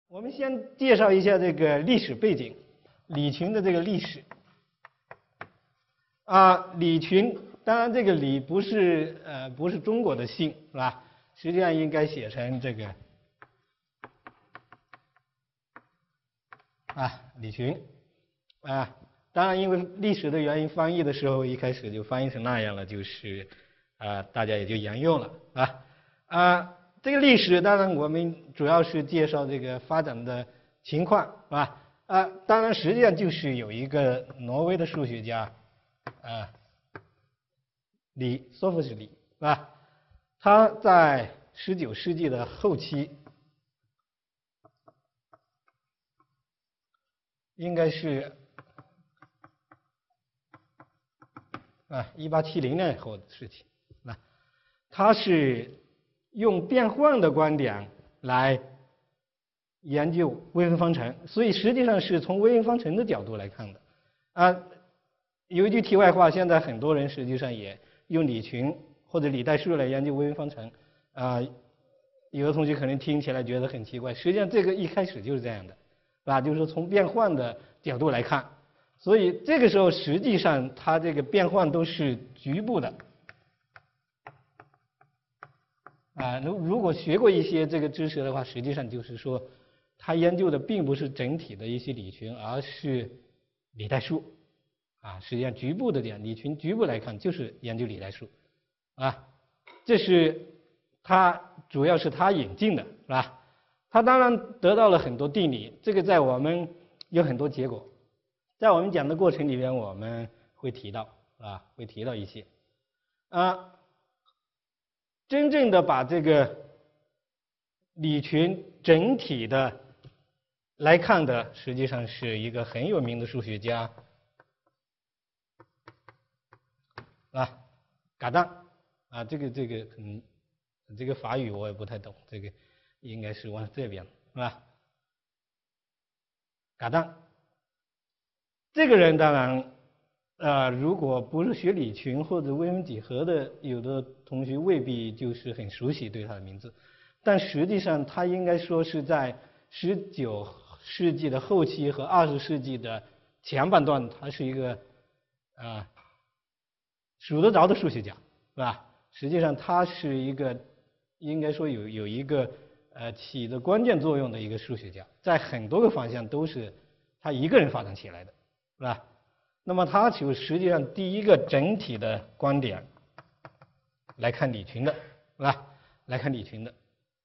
我们先介绍一下这个历史背景，李群的这个历史。李群，当然这个李不是中国的姓，是吧？实际上应该写成这个李群当然因为历史的原因，翻译的时候一开始就翻译成那样了，就是大家也就沿用了这个历史当然我们主要是介绍这个发展的情况，是吧？当然实际上就是有一个挪威的数学家李索夫斯李，是吧？他在19世纪的后期，应该是1870年后的事情。他是用变换的观点来研究微分方程，所以实际上是从微分方程的角度来看的。有一句题外话，现在很多人实际上也用李群或者李代数来研究微分方程有的同学可能听起来觉得很奇怪，实际上这个一开始就是这样的，是吧？就是说从变换的角度来看，所以这个时候实际上它这个变换都是局部的。如果学过一些这个知识的话，实际上就是说，他研究的并不是整体的一些李群，而是李代数实际上局部的点，李群局部来看就是研究李代数这是他主要是他引进的，是吧？他当然得到了很多定理，这个在我们有很多结果，在我们讲的过程里边我们会提到会提到一些真正的把这个李群整体的来看的，实际上是一个很有名的数学家嘎当这个可能这个法语我也不太懂，这个应该是往这边是吧？嘎当这个人当然如果不是学李群或者微分几何的，有的同学未必就是很熟悉对他的名字，但实际上他应该说是在19世纪的后期和20世纪的前半段，他是一个数得着的数学家，是吧？实际上他是一个应该说有一个起着关键作用的一个数学家，在很多个方向都是他一个人发展起来的，是吧？那么他就实际上第一个整体的观点来看李群的，是吧？来看李群的。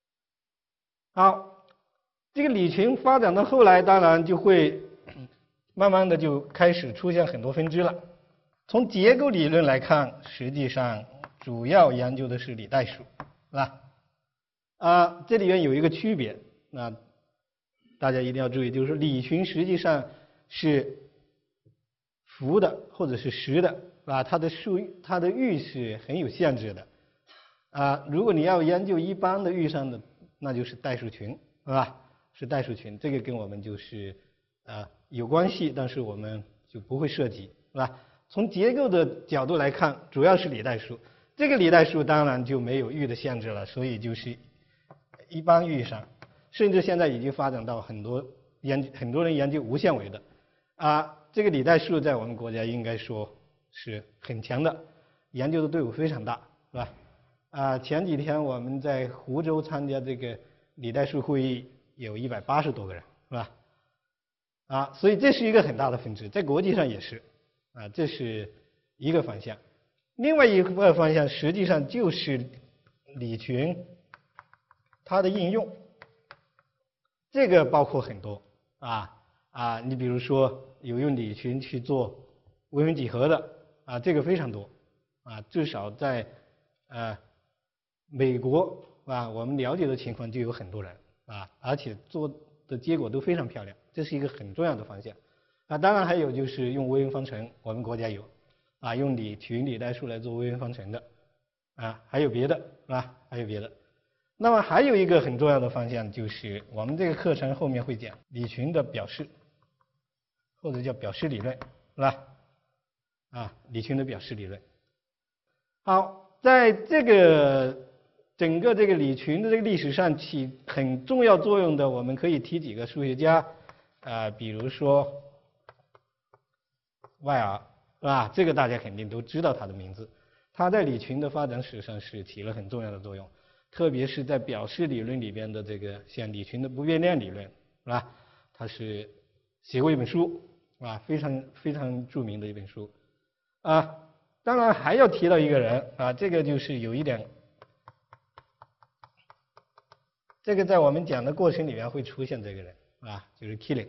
好，这个李群发展到后来，当然就会慢慢的就开始出现很多分支了。从结构理论来看，实际上主要研究的是李代数，是吧？这里面有一个区别，大家一定要注意，就是说李群实际上是幅的或者是实的，它的域是很有限制的如果你要研究一般的域上的，那就是代数群，是吧？是代数群，这个跟我们就是有关系，但是我们就不会涉及，是吧？从结构的角度来看，主要是李代数，这个李代数当然就没有域的限制了，所以就是一般域上，甚至现在已经发展到很多人研究无限维的这个李代数在我们国家应该说是很强的，研究的队伍非常大，是吧？前几天我们在湖州参加这个李代数会议，有180多个人，是吧？所以这是一个很大的分支，在国际上也是这是一个方向。另外一个方向实际上就是李群它的应用，这个包括很多你比如说有用李群去做微分几何的这个非常多至少在美国我们了解的情况就有很多人而且做的结果都非常漂亮，这是一个很重要的方向当然还有就是用微分方程，我们国家有用李群李代数来做微分方程的还有别的还有别的。那么还有一个很重要的方向，就是我们这个课程后面会讲李群的表示，或者叫表示理论，是吧？李群的表示理论。好，在这整个这个李群的这个历史上起很重要作用的，我们可以提几个数学家，比如说外尔，是吧？这个大家肯定都知道他的名字。他在李群的发展史上是起了很重要的作用，特别是在表示理论里边的这个像李群的不变量理论，是吧？他是写过一本书，啊，非常著名的一本书，啊，当然还要提到一个人，啊，这个就是有一点，这个在我们讲的过程里面会出现这个人，啊，就是 Killing，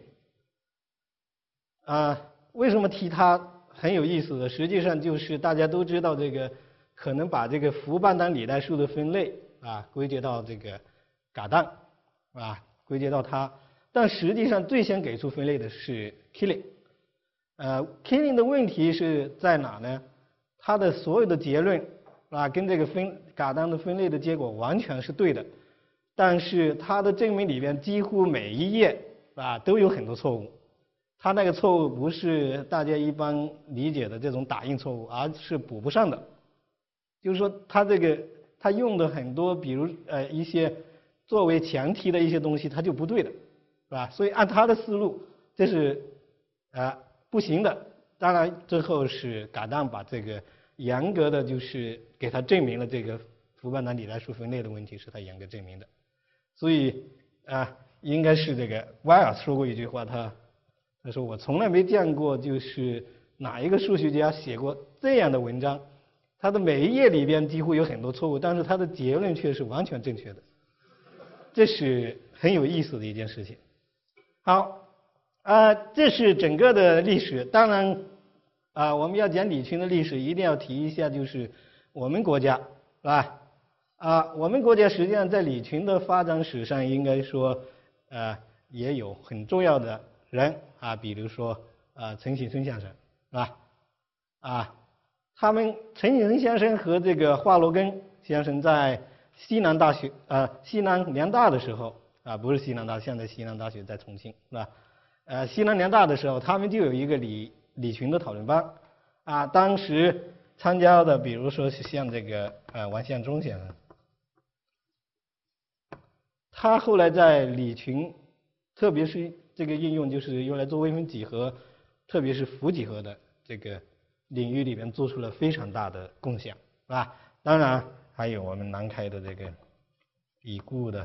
啊，为什么提他？很有意思的，实际上就是大家都知道这个，可能把这个福半当里代数的分类啊归结到这个嘎当，啊归结到他，但实际上最先给出分类的是 Killing。Killing 的问题是在哪呢？他的所有的结论啊跟这个嘎当的分类的结果完全是对的，但是他的证明里边几乎每一页啊都有很多错误。他那个错误不是大家一般理解的这种打印错误，而是补不上的。就是说，他用的很多，比如一些作为前提的一些东西，它就不对的，是吧？所以按他的思路，这是不行的。当然，最后是嘎当把这个严格的就是给他证明了这个福半当里代数分类的问题是他严格证明的。所以应该是这个威尔说过一句话，他说我从来没见过就是哪一个数学家写过这样的文章，他的每一页里边几乎有很多错误，但是他的结论却是完全正确的，这是很有意思的一件事情。好，这是整个的历史。当然我们要讲李群的历史，一定要提一下就是我们国家，是吧？我们国家实际上在李群的发展史上，应该说也有很重要的人比如说陈景生先生，是吧？陈景生先生和这个华罗庚先生在西南联大的时候不是西南大，现在西南大学在重庆，是吧？西南联大的时候，他们就有一个李群的讨论班当时参加的，比如说是像这个王献忠先生，他后来在李群，特别是这个应用就是用来做微分几何，特别是负几何的这个领域里面做出了非常大的贡献，是吧？当然还有我们南开的这个已故的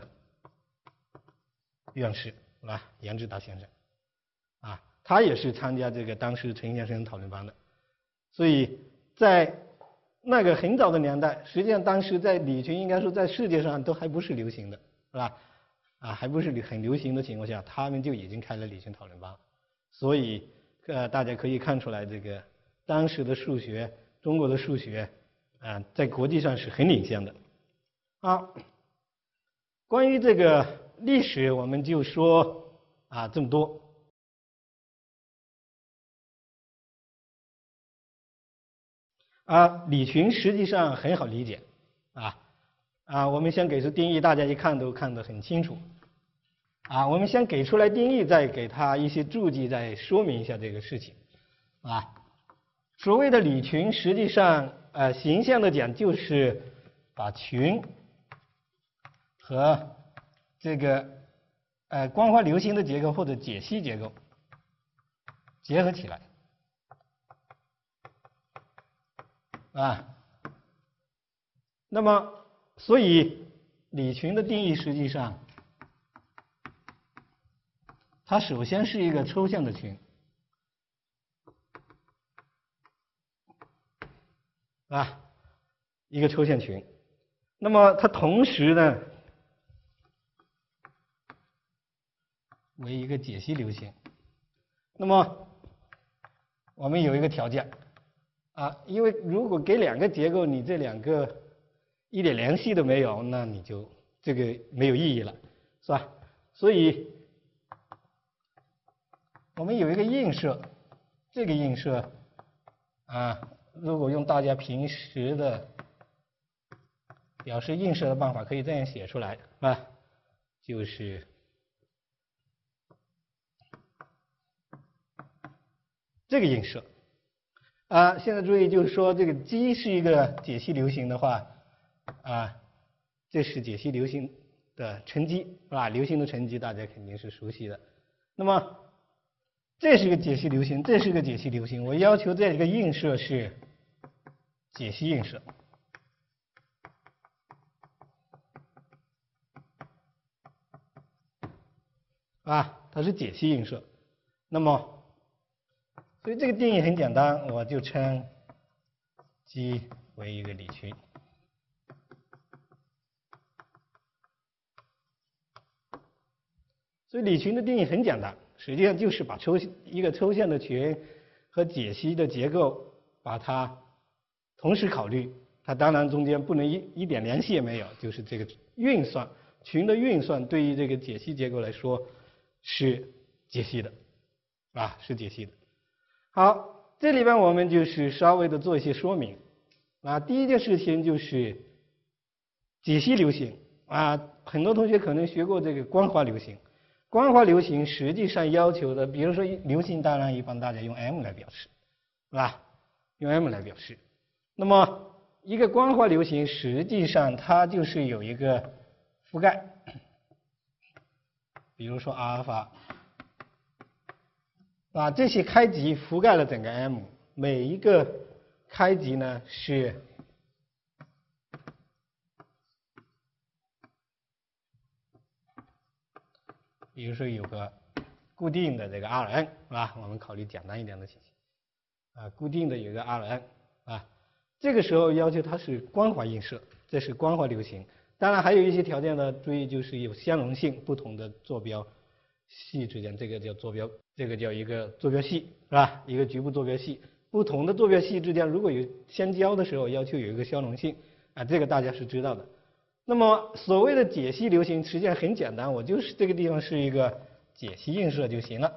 院士，是吧？严志达先生他也是参加这个当时陈先生讨论班的。所以在那个很早的年代，实际上当时在李群应该说在世界上都还不是流行的，是吧？还不是很流行的情况下，他们就已经开了李群讨论班。所以大家可以看出来，这个当时的数学，中国的数学在国际上是很领先的。关于这个历史，我们就说这么多。李群实际上很好理解我们先给出定义，大家一看都看得很清楚我们先给出来定义，再给他一些注记，再说明一下这个事情所谓的李群，实际上形象的讲就是把群和这个光滑流星的结构或者解析结构结合起来那么所以李群的定义实际上它首先是一个抽象的群一个抽象群。那么它同时呢为一个解析流星。那么我们有一个条件因为如果给两个结构，你这两个一点联系都没有，那你就这个没有意义了，是吧？所以我们有一个映射，这个映射如果用大家平时的表示映射的办法，可以这样写出来就是这个映射现在注意，就是说这个 G 是一个解析流星的话这这是解析流星的乘积，是吧？流星的乘积大家肯定是熟悉的。那么这是个解析流星，这是个解析流星，我要求这个映射是解析映射。它是解析映射。那么，所以这个定义很简单，我就称 G 为一个理群。所以理群的定义很简单，实际上就是把一个抽象的群和解析的结构，把它同时考虑。它当然中间不能一点联系也没有，就是这个运算群的运算对于这个解析结构来说是解析的，是解析的。好，这里边我们就是稍微的做一些说明。第一件事情就是解析流星。很多同学可能学过这个光滑流星。光滑流星实际上要求的，比如说流星，当然一般大家用 m 来表示，是吧？用 m 来表示。那么一个光滑流星实际上它就是有一个覆盖，比如说阿尔法，这些开极覆盖了整个 m， 每一个开极呢是比如说有个固定的这个 Rn， 是吧？我们考虑简单一点的情形，固定的有一个 Rn， 这个时候要求它是光滑映射，这是光滑流星。当然还有一些条件的注意，就是有相容性，不同的坐标系之间，这个叫坐标，这个叫一个坐标系，是吧？一个局部坐标系，不同的坐标系之间如果有相交的时候，要求有一个相容性，这个大家是知道的。那么所谓的解析流星实际上很简单，我就是这个地方是一个解析映射就行了，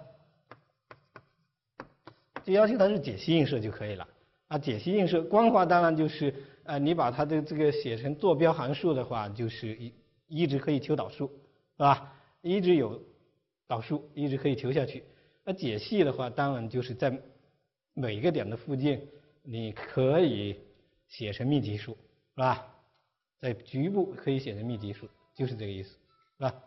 就要求它是解析映射就可以了。解析映射光滑当然就是你把它的这个写成坐标函数的话，就是一直可以求导数，是吧？一直有导数，一直可以求下去。解析的话，当然就是在每一个点的附近，你可以写成密集数，是吧？在局部可以写成密集数，就是这个意思，是吧？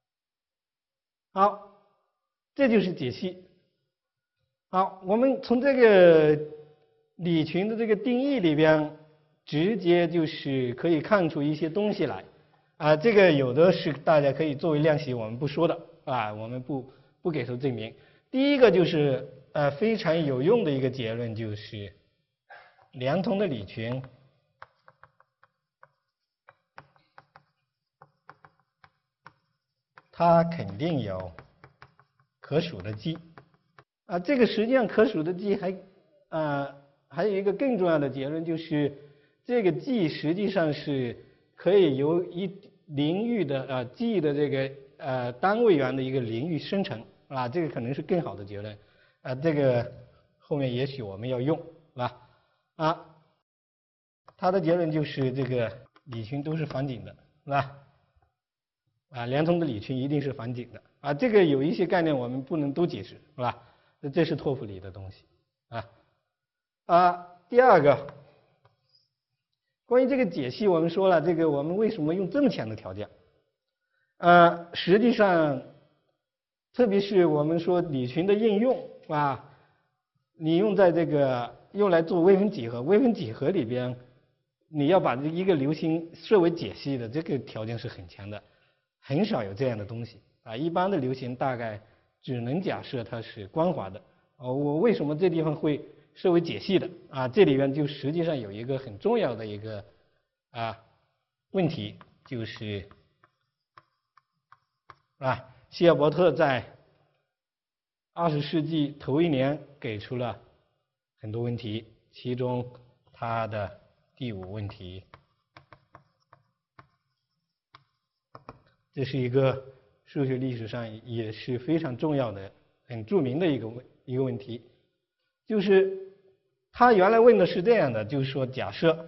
好，这就是解析。好，我们从这个理群的这个定义里边，直接就是可以看出一些东西来。这个有的是大家可以作为练习，我们不说的，我们不给出证明。第一个就是非常有用的一个结论，就是连通的理群它肯定有可数的积。这个实际上可数的积还有一个更重要的结论，就是这个积实际上是可以由一领域的积的这个单位元的一个领域生成，这个可能是更好的结论。这个后面也许我们要用，是吧？它的结论就是这个理群都是反井的，是吧？连通的理群一定是反井的。这个有一些概念我们不能都解释，是吧？这是拓扑里的东西。第二个，关于这个解析，我们说了，这个我们为什么用这么强的条件？实际上，特别是我们说理群的应用，你用在这个用来做微分几何，微分几何里边，你要把一个流星设为解析的，这个条件是很强的，很少有这样的东西。一般的流星大概只能假设它是光滑的。我为什么这地方会设为解析的？这里边就实际上有一个很重要的一个问题，就是希尔伯特在20世纪头1年给出了很多问题，其中他的第5问题，这是一个数学历史上也是非常重要的、很著名的一个问题，就是他原来问的是这样的，就是说假设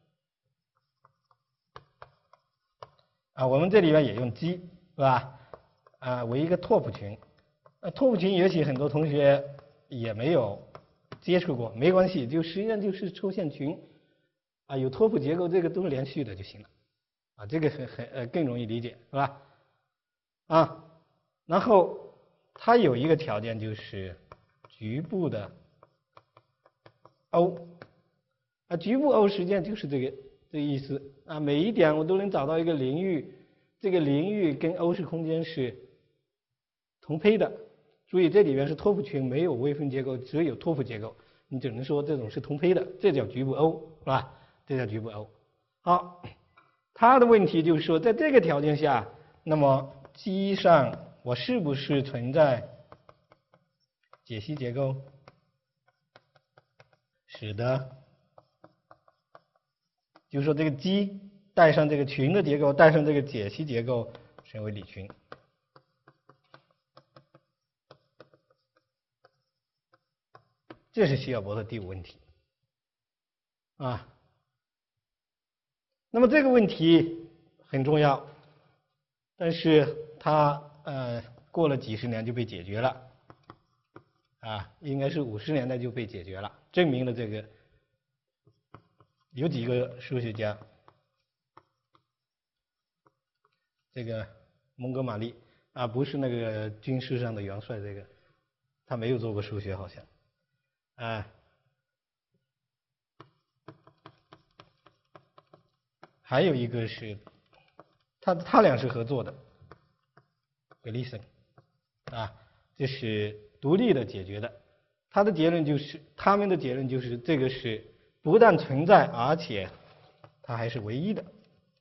我们这里边也用 G 是吧？为一个拓扑群，拓扑群也许很多同学也没有接触过，没关系，就实际上就是抽象群，有拓扑结构，这个都是连续的就行了。 啊，这个更容易理解，是吧？啊，然后它有一个条件就是局部的 O， 啊，局部 O 实际上就是这个意思啊，每一点我都能找到一个邻域，这个邻域跟欧式空间是同胚的。注意这里边是托普群，没有微分结构，只有托普结构，你只能说这种是同胚的，这叫局部 O， 是吧？这叫局部 O。好，它的问题就是说，在这个条件下，那么基上我是不是存在解析结构，使得就是说这个基带上这个群的结构，带上这个解析结构成为理群。这是希尔伯的第5问题啊。那么这个问题很重要，但是它过了几十年就被解决了啊，应该是50年代就被解决了，证明了这个有几个数学家，这个蒙哥马利啊，不是那个军事上的元帅，这个他没有做过数学好像。还有一个是，他俩是合作的，格里森，啊，这是独立的解决的。他们的结论就是这个是不但存在，而且它还是唯一的。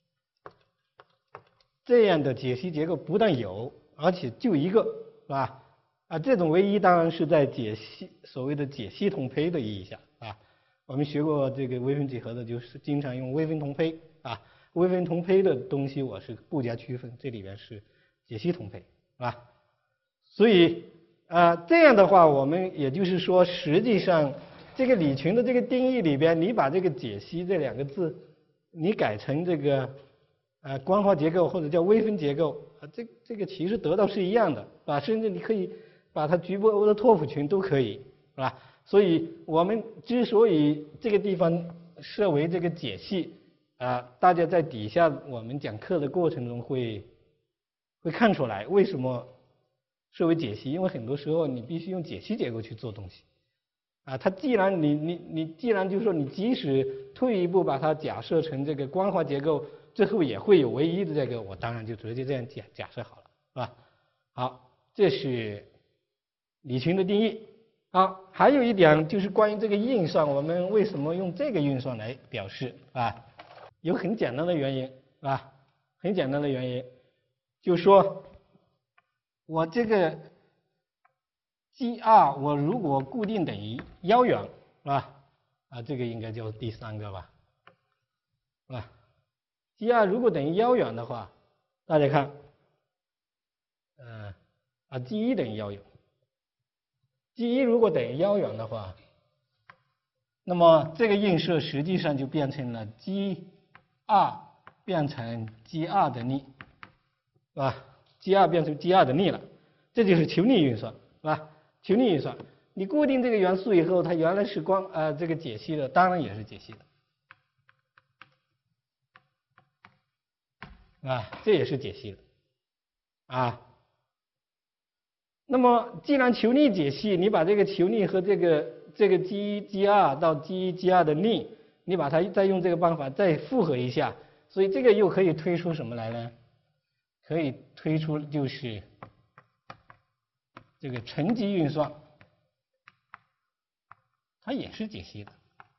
这样的解析结构不但有，而且就一个，是吧？啊，这种唯一当然是在所谓的解析同胚的意义下啊。我们学过这个微分几何的，就是经常用微分同胚啊。微分同胚的东西我是不加区分，这里边是解析同胚，是吧？所以这样的话，我们也就是说，实际上这个理群的这个定义里边，你把这个解析这2个字，你改成这个光化结构或者叫微分结构啊，这个其实得到是一样的，啊，甚至你可以把它局部 O 的托普群都可以，是吧？所以我们之所以这个地方设为这个解析大家在底下我们讲课的过程中会看出来为什么设为解析，因为很多时候你必须用解析结构去做东西啊。它既然你既然就是说你即使退一步把它假设成这个光化结构，最后也会有唯一的这个，我当然就直接这样假设好了，是吧？好，这是理群的定义。好，还有一点就是关于这个运算，我们为什么用这个运算来表示啊？有很简单的原因啊，很简单的原因，就是说我这个 Gr 我如果固定等于1元，是吧？这个应该叫第3个吧，是吧？Gr 如果等于1元的话，大家看，G1 等于1元。G1 如果等于1元的话，那么这个映射实际上就变成了 G2 变成 G2 的逆，是吧 ？G2 变成 G2 的逆了，这就是求逆运算，是吧？求逆运算，你固定这个元素以后，它原来是这个解析的，当然也是解析的，这也是解析的，那么既然求逆解析，你把这个求逆和这个 G1 G2 到 G1 G2 的逆，你把它再用这个办法再复合一下，所以这个又可以推出什么来呢？可以推出就是这个乘积运算，它也是解析的。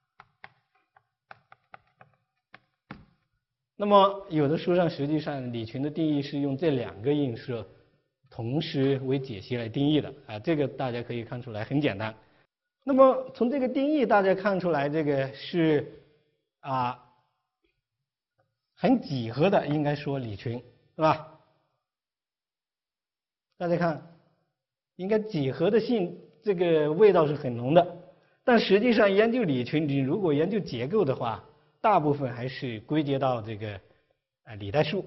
那么有的书上实际上理群的定义是用这2个映射同时为解析来定义的这个大家可以看出来很简单。那么从这个定义大家看出来，这个是很几何的，应该说理群，是吧？大家看，应该几何的性这个味道是很浓的，但实际上研究理群，你如果研究结构的话，大部分还是归结到这个李代数。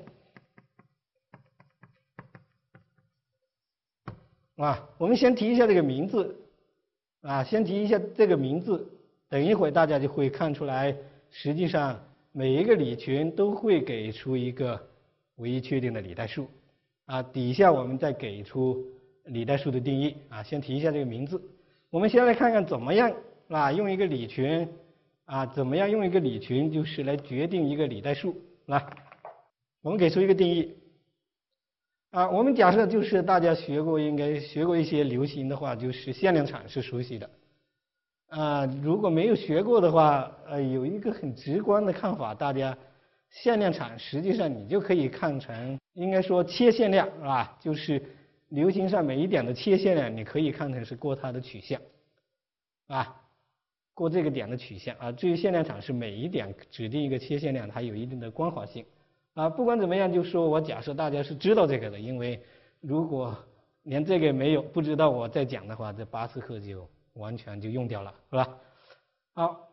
我们先提一下这个名字先提一下这个名字，等一会儿大家就会看出来，实际上每一个里群都会给出一个唯一确定的里代数啊，底下我们再给出里代数的定义啊，先提一下这个名字。我们先来看看怎么样啊用一个里群啊，怎么样用一个里群就是来决定一个里代数。来，我们给出一个定义啊，我们假设就是大家应该学过一些流行的话，就是限量场是熟悉的啊。如果没有学过的话，有一个很直观的看法，大家限量场实际上你就可以看成，应该说切线量是吧？就是流行上每一点的切线量，你可以看成是过它的曲线啊，过这个点的曲线啊。至于限量场是每一点指定一个切线量，它有一定的光滑性啊。不管怎么样，就说我假设大家是知道这个的，因为如果连这个没有不知道我在讲的话，这8次课就完全就用掉了，是吧？好，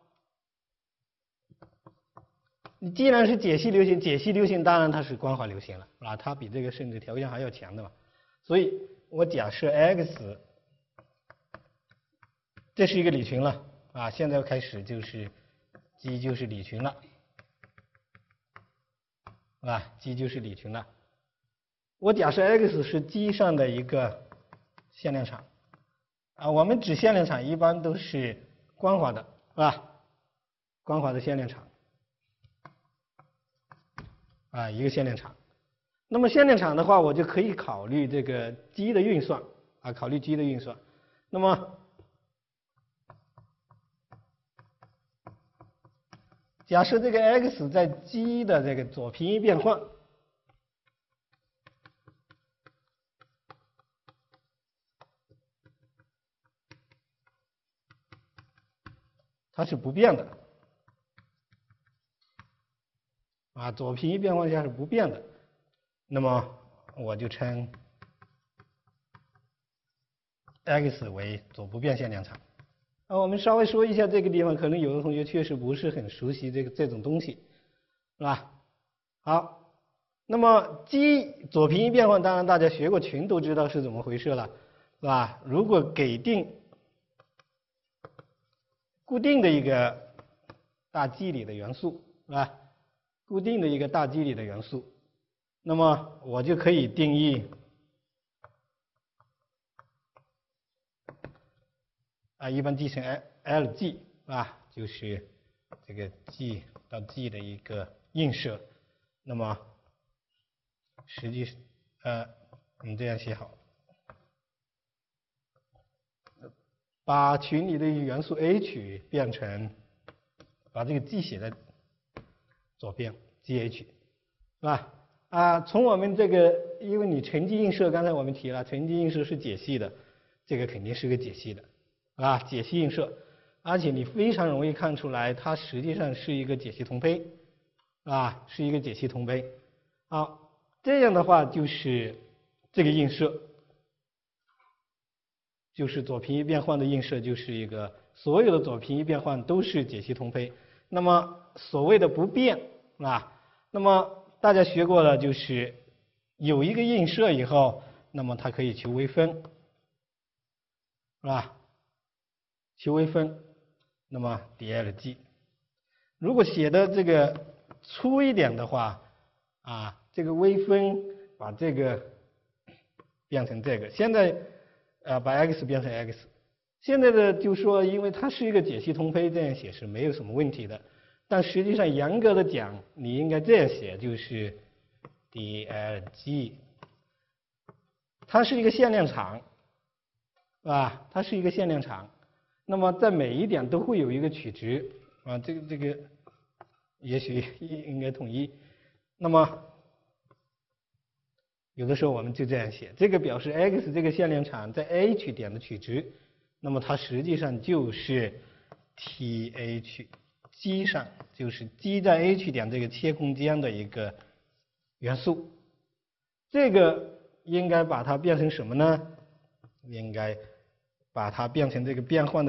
你既然是解析流行，解析流行当然它是光滑流行了，啊，它比这个甚至条件还要强的嘛。所以我假设 x 这是一个里群了啊，现在开始就是 G 就是里群了，啊 ，G 就是里群了。我假设 x 是 G 上的一个限量场啊，我们指限量场一般都是光滑的，是吧？光滑的限量场啊，一个限量场。那么限量场的话，我就可以考虑这个 G 的运算啊，考虑 G 的运算。那么假设这个 x 在 G 的这个左平移变换，它是不变的啊，左平移变换下是不变的。那么我就称 x 为左不变限量场。啊，我们稍微说一下这个地方，可能有的同学确实不是很熟悉这种东西，是吧？好，那么 G 左平移变换，当然大家学过群都知道是怎么回事了，是吧？如果给定固定的一个大 G 里的元素，是吧？固定的一个大 G 里的元素，那么我就可以定义啊，一般记成 LG 啊，就是这个 G 到 G 的一个映射。那么实际我们这样写好，把群里的元素 H 变成，把这个 G 写在左边 GH， 是吧？啊，从我们这个，因为你乘积映射，刚才我们提了，乘积映射是解析的，这个肯定是个解析的，啊，解析映射，而且你非常容易看出来，它实际上是一个解析同胚，啊，是一个解析同胚。好，这样的话就是这个映射，就是左平移变换的映射，就是一个所有的左平移变换都是解析同胚。那么所谓的不变啊，那么大家学过了，就是有一个映射以后，那么它可以求微分，是吧？求微分，那么 dLg。如果写的这个粗一点的话，啊，这个微分把这个变成这个，现在把 x 变成 x， 现在的就说因为它是一个解析同胚，这样写是没有什么问题的。但实际上严格的讲，你应该这样写，就是 dLg， 它是一个限量场，啊，它是一个限量场。那么在每一点都会有一个取值啊，这个也许应该统一。那么有的时候我们就这样写，这个表示 x 这个限量场在 H 点的取值，那么它实际上就是 TH G 上，就是 G 在 H 点这个切空间的一个元素。这个应该把它变成什么呢？应该把它变成这个变换的